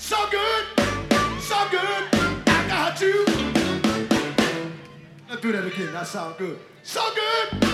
So good, I got you. Let's do that again, that sounds good. So good.